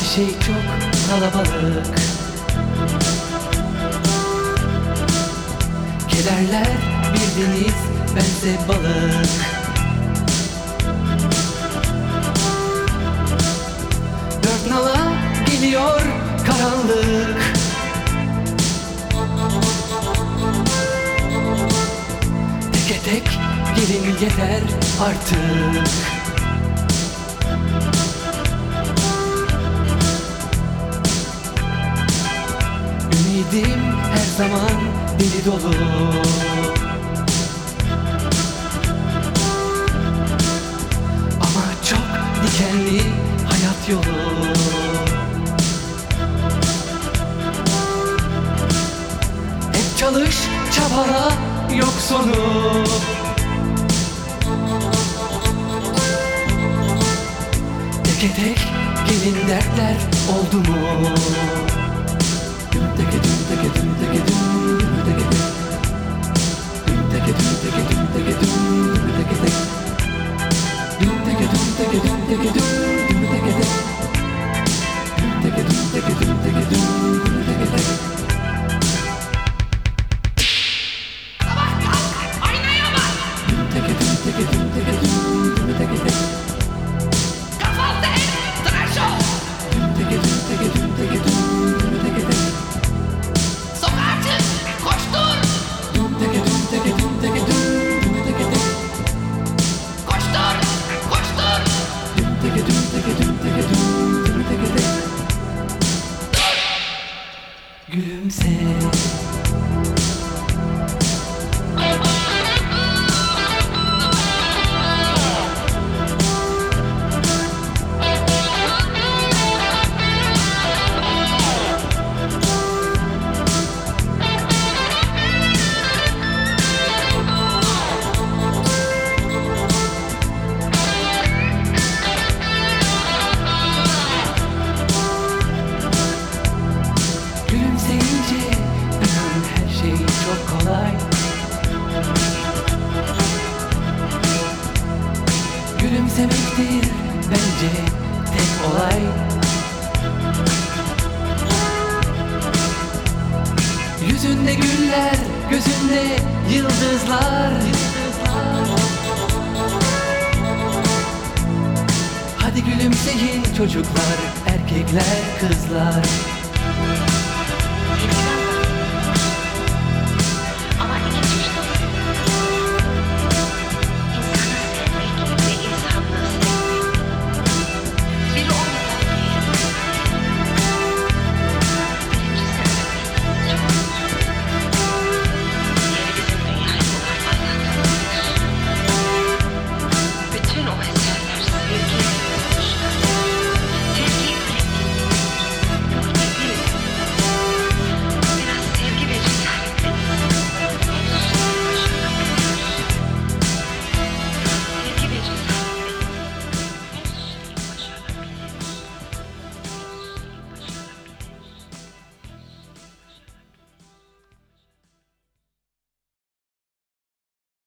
şey çok kalabalık. Kederler bir deniz, bense balık. Dört nala geliyor karanlık. Teke tek gelin yeter artık. Ümidim her zaman deli dolu. Ama çok dikenli hayat yolu. Hep çalış, çabala, yok sonu. Teke tek gelin dertler oldu mu? Gülümse. Gülümseyince inan her şey çok kolay. Gülümsemektir bence tek olay. Yüzünde güller, gözünde yıldızlar. Hadi gülümseyin çocuklar, erkekler, kızlar.